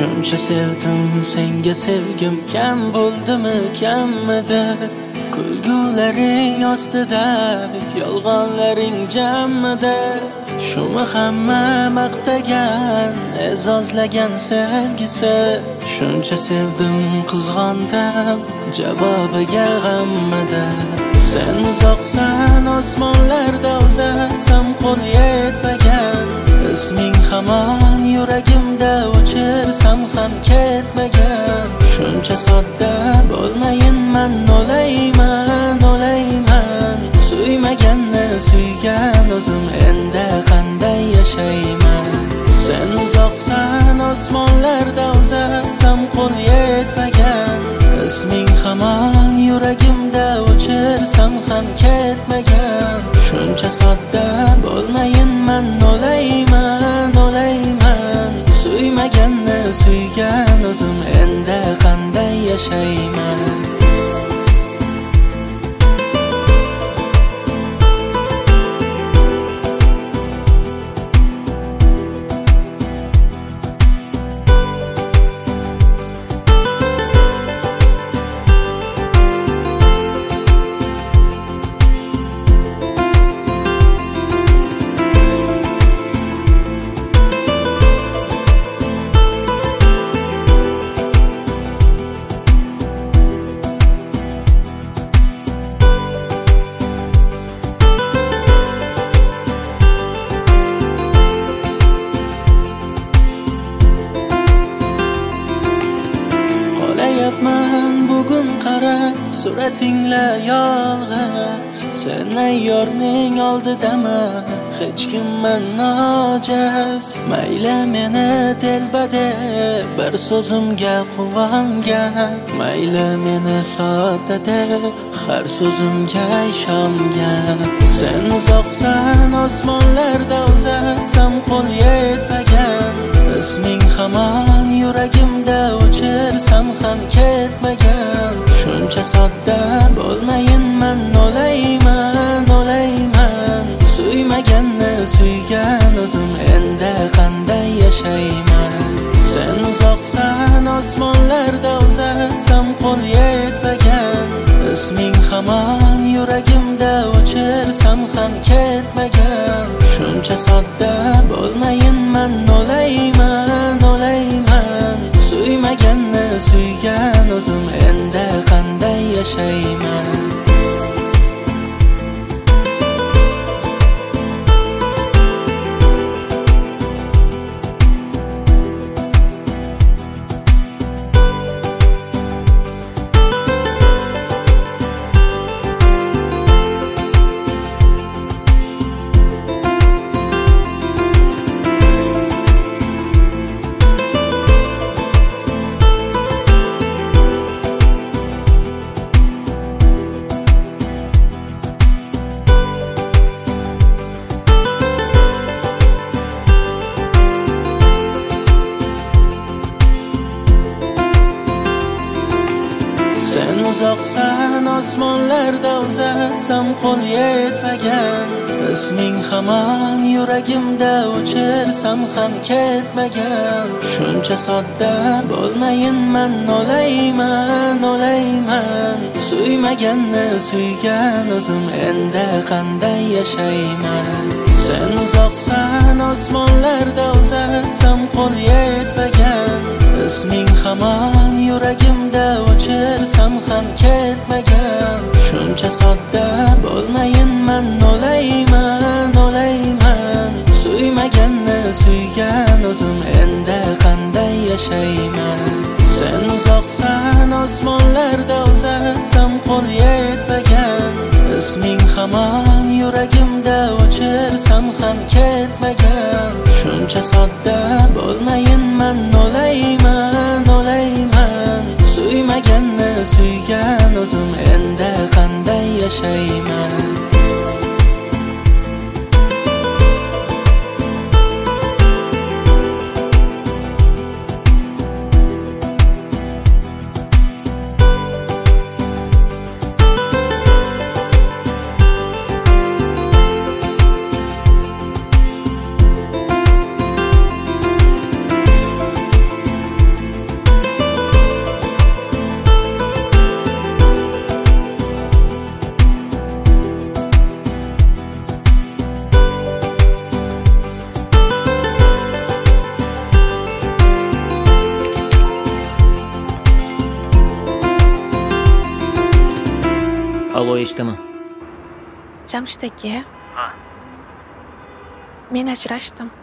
Shuncha sevdim senga sevgim kam bo'ldimi kammidi kulgularing ostida bit yolg'onlaring jammidi shumi hamma maqtagan e'zozlagan sevgisi shuncha sevdim qizg'ondim javobiga g'ammidi sen uzoqsan osmonlarda uzatsam qo'l yetmagan isming hamon yuragimda o'chirsam ham ketmagan shuncha sodda bo'lmayinman o'layman o'layman suymaganni suygan o'zim endi qanday yashayman sen uzoqsan osmonlarda uzatsam qo'l yetmagan isming hamon yuragimda o'chirsam ham ketmagan shuncha sodda bo'lmayinman o'layman o'layman suymaganni suygan o'zim endi qanday yashayman bugun qara suratingla yolg'iz sen ayyorning oldidaman hech kimman nojiz mayli meni telbade bir so'zimga quvongan mayli meni soddada har so'zimga ishongan sen uzoqsan osmonlarda uzatsam qo'l yetmagan isming hamon yuragimda o'chirsam ham ketmagan shuncha sodda bo'lmayinman o'layman o'layman suymaganni suygan o'zim endi qanday yashayman sen uzoqsan osmonlarda uzatsam qo'l yetmagan isming hamon yuragimda o'chirsam ham ketmagan shuncha sodda bo'lmayinman o'layman o'layman suymaganni suygan o'zim endi qanday yashayman uzoqsan osmonlarda uzatsam qo'l yetmagan isming hamon yuragimda o'chirsam ham ketmagan shuncha sodda bo'lmayinman o'layman o'layman suymaganni suygan o'zim endi qanday yashayman sen uzoqsan osmonlarda uzatsam qo'l yetmagan isming hamon yuragimda o'chirsam ham ketmagan shuncha sodda bo'lmayinman o'layman o'layman suymaganni suygan o'zim endi qanday yashayman sen uzoqsan osmonlarda uzatsam qo'l yetmagan isming hamon yuragimda o'chirsam ham ketmagan shuncha sodda bo'lmayinman o'layman o'layman suymaganni suygan o'zim endi qanday yashayman Allo, eshitaman. Jamshid aka. Ha. Men ajrashdim.